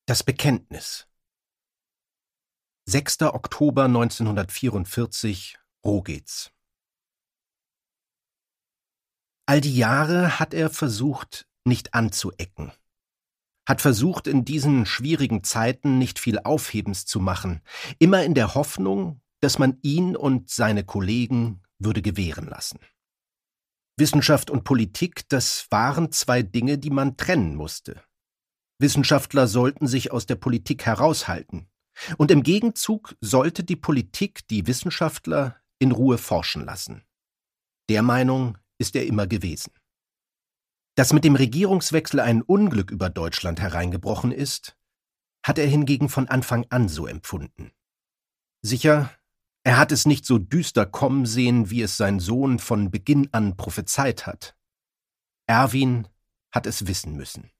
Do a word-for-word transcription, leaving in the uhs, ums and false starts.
Das Bekenntnis. sechster Oktober neunzehnhundertvierundvierzig, Rogez. All die Jahre hat er versucht, nicht anzuecken. Hat versucht, in diesen schwierigen Zeiten nicht viel Aufhebens zu machen, immer in der Hoffnung, dass man ihn und seine Kollegen würde gewähren lassen. Wissenschaft und Politik, das waren zwei Dinge, die man trennen musste. Wissenschaftler sollten sich aus der Politik heraushalten. Und im Gegenzug sollte die Politik die Wissenschaftler in Ruhe forschen lassen. Der Meinung ist er immer gewesen. Dass mit dem Regierungswechsel ein Unglück über Deutschland hereingebrochen ist, hat er hingegen von Anfang an so empfunden. Sicher, er hat es nicht so düster kommen sehen, wie es sein Sohn von Beginn an prophezeit hat. Erwin hat es wissen müssen.